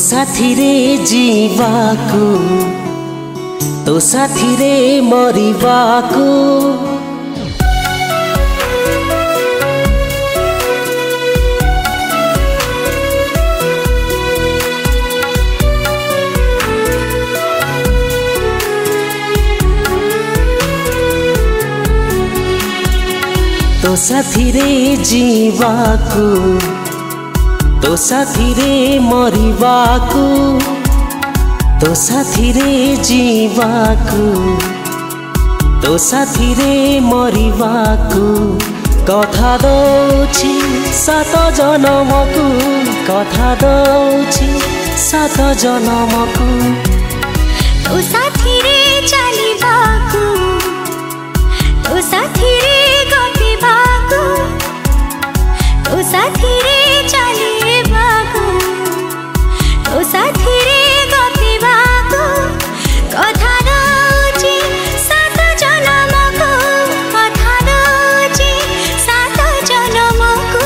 साथी रे जीवाकू तो साथी रे मरिबाकू तो साथी रे जीवाकू तो साथी रे मरिबाकू तो साथी रे जीवाकू तो साथी रे मरिबाकू कथा दौछि सात जनमकू कथा दौछि सात जनमकू तो साथी रे चलिबाकू तो साथी रे गपिबाकू तो साथी रे चलिबाकू तो साथी रे गपिबाकू कथा दौछि सात जनमकू कथा दौछि सात जनमकू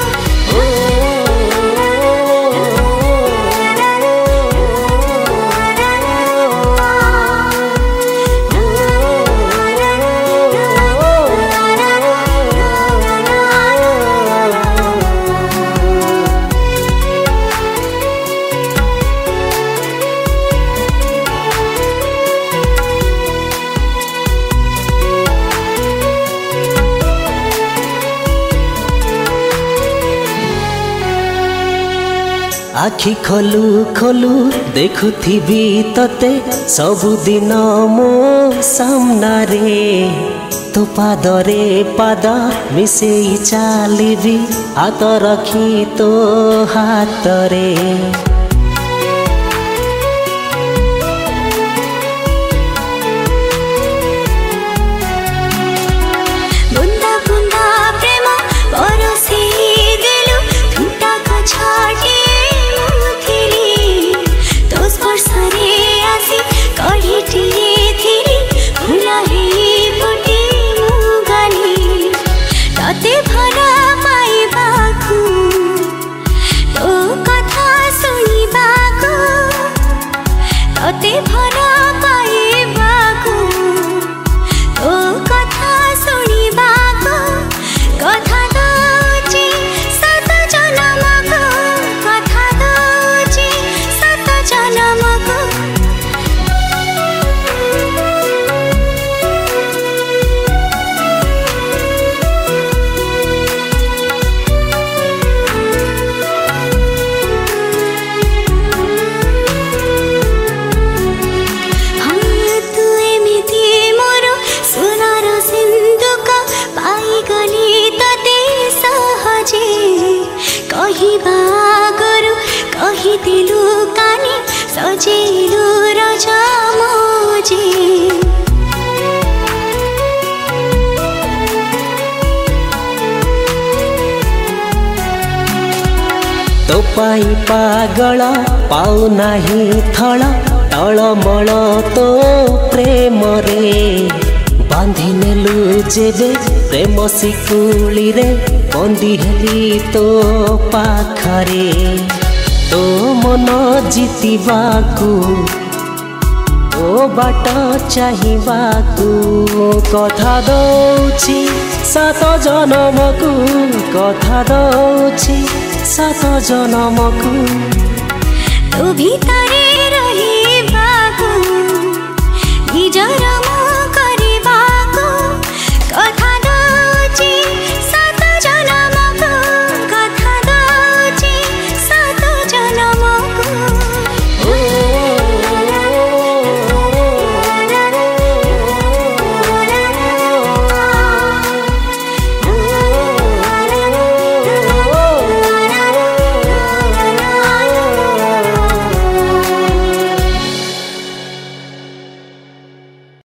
आखि खोलू खोलू देखुथिबी तते सबुदिन मो सामनारे तो पादरे पाद मिसेई चालिबी हाथ रखी तो हातरे बुंदा बुंदा प्रेम बरसी देलु ठुटा छाटी स्पर्शरे आसी कढ़ीटिए थिरी फुला फुटी मुगली तते भरा पाइबाकू तो कथा शुणिबाकू तते भरा पाइबाकू तो कथा शुणिबाकू कथा दौछि सात जनमकू कथा दौछि सात जनमकू तू एमिति मोर सुनार सिंधुक पाइगली तते सहजे कहिबा गरु कहिदिलु कानी सजेलु रजा मोजे तो पाई पागल पाऊ नाही थल तलमल तो प्रेम रे बांधी नेलु जेबे प्रेम शिकुली रे बंदी हेली तो पाखरे तो मन जीतिबाकू ओ बाट चाहिबाकू कथा दौछि सात जनमकू कथा दौछि सात जनमकू तो भीतरे